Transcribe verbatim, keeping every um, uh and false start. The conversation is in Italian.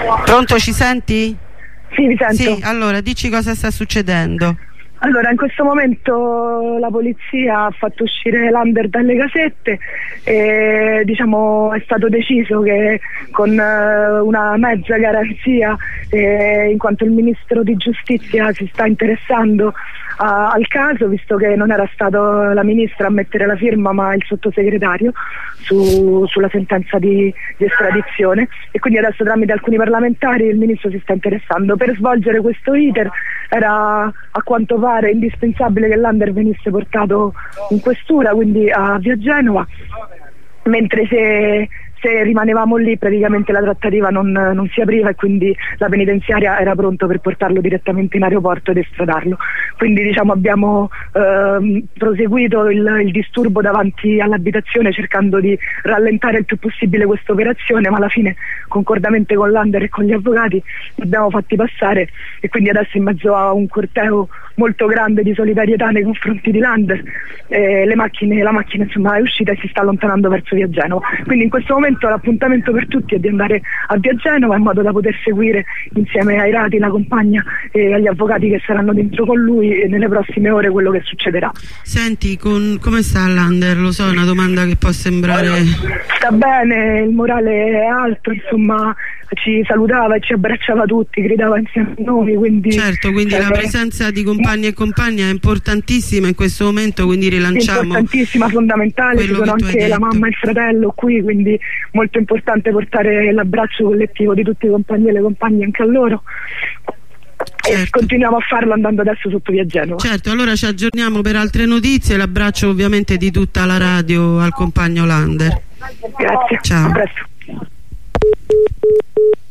Pronto, ci senti? Sì, vi sento. Sì, allora dici cosa sta succedendo. Allora, in questo momento la polizia ha fatto uscire Lander dalle casette e diciamo è stato deciso che con uh, una mezza garanzia, eh, in quanto il ministro di giustizia si sta interessando a, al caso, visto che non era stato la ministra a mettere la firma ma il sottosegretario su, sulla sentenza di, di estradizione, e quindi adesso tramite alcuni parlamentari il ministro si sta interessando. Per svolgere questo iter era a quanto pare indispensabile che Lander venisse portato in questura, quindi a Via Genova, mentre se, se rimanevamo lì praticamente la trattativa non, non si apriva e quindi la penitenziaria era pronto per portarlo direttamente in aeroporto ed estradarlo. Quindi diciamo abbiamo ehm, proseguito il, il disturbo davanti all'abitazione cercando di rallentare il più possibile questa operazione, ma alla fine concordamente con Lander e con gli avvocati li abbiamo fatti passare, e quindi adesso in mezzo a un corteo molto grande di solidarietà nei confronti di Lander eh, le macchine, la macchina insomma è uscita e si sta allontanando verso Via Genova. Quindi in questo momento l'appuntamento per tutti è di andare a Via Genova in modo da poter seguire insieme ai Rati, la compagna e agli avvocati che saranno dentro con lui e nelle prossime ore quello che succederà. Senti, con, come sta Lander? Lo so, è una domanda che può sembrare... Sta bene, il morale è alto, insomma ci salutava e ci abbracciava tutti, gridava insieme a noi, quindi... Certo, quindi la presenza di compagni e compagna è importantissima in questo momento, quindi rilanciamo... Importantissima, fondamentale, ci sono anche la mamma e il fratello qui, quindi molto importante portare l'abbraccio collettivo di tutti i compagni e le compagne anche a loro. Certo. E continuiamo a farlo andando adesso sotto Via Genova. Certo, allora ci aggiorniamo per altre notizie, l'abbraccio ovviamente di tutta la radio al compagno Lander. Grazie, ciao. A presto.